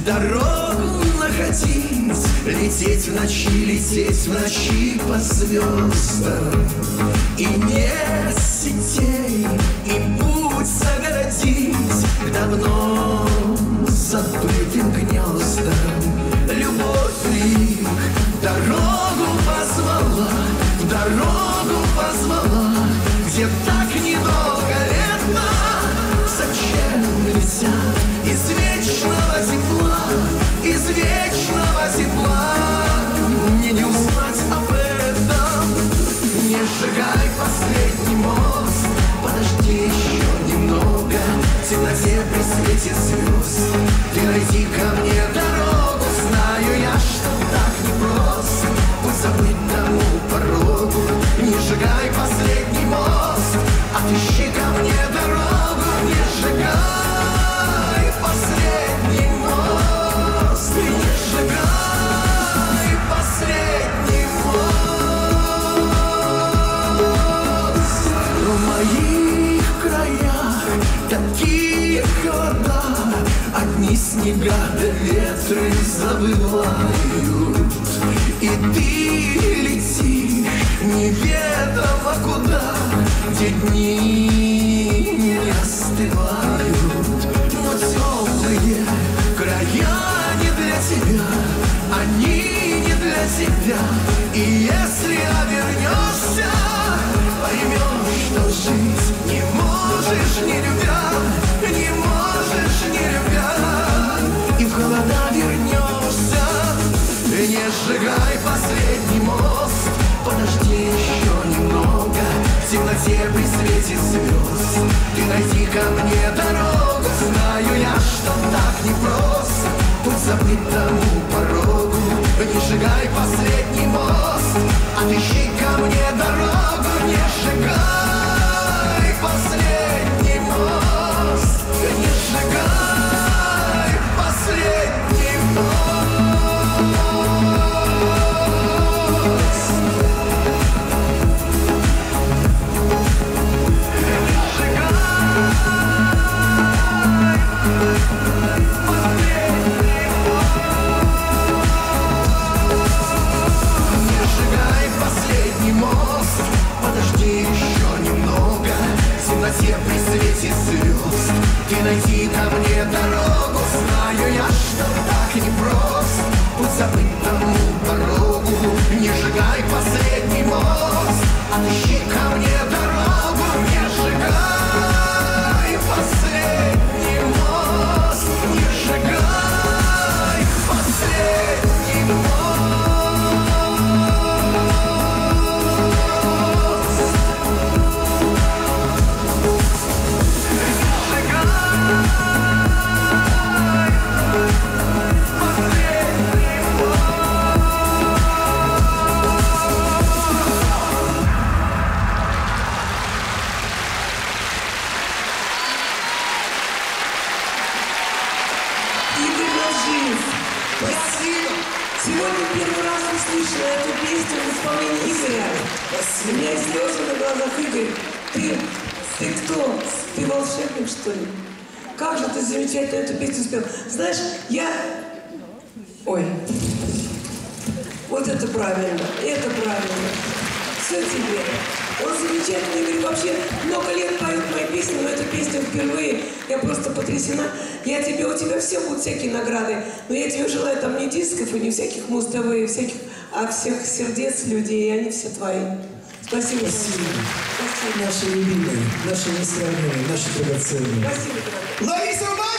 дорогу находить, лететь в ночи по звездам. И нет сетей, и путь загородить к давно забытым гнездам. Любовь ли дорогу позвала, где так недолго лето. Зачем летят из вечного тепла? Мне не узнать об этом. Не сжигай последний мост, подожди еще немного. В темноте при свете звезд ты найди ко мне дорогу. Знаю я, что так непросто путь забыть тому порогу. Не сжигай последний мост, отыщи ко мне дорогу. Не сжигай последний мост, не сжигай последний мост. В моих краях такие холода, одни снега да ветры завывают. И ты летишь неведомо куда, где дни не остывают. Но теплые края не для тебя, они не для тебя. И если обернешься, поймешь, что жить не можешь, не любя, не можешь, не любя. И в холода вернешься. Не сжигай последний мост, подожди еще немного. В темноте при свете звезд ты найди ко мне дорогу. Знаю я, что так непросто путь забыть тому порогу. Не сжигай последний мост, отыщи ко мне дорогу. Не сжигай последний мост, не сжигай последний мост. При свете звезд ты найди ко мне дорогу. Знаю я, что так непросто путь забыть тому порогу. Не сжигай последний мост, отыщи ко мне дорогу. Не сжигай последний мост, не сжигай последний мост. Сегодня первый раз услышала эту песню в исполнении Игоря. У меня слезы на глазах. Игорь, ты кто? Ты волшебник, что ли? Как же ты замечательно эту песню спел. Знаешь, Ой. Вот это правильно. Это правильно. Все тебе. Он замечательный, Игорь, вообще много лет поет мои песни, но эта песня впервые. Я просто потрясена. У тебя все будут всякие награды, но я тебе желаю там не дисков и не всяких Муз-ТВ, а всех сердец людей, и они все твои. Спасибо. Спасибо. Наши любимые, наши несравнимые, наши драгоценные. Спасибо, дорогая. Лариса!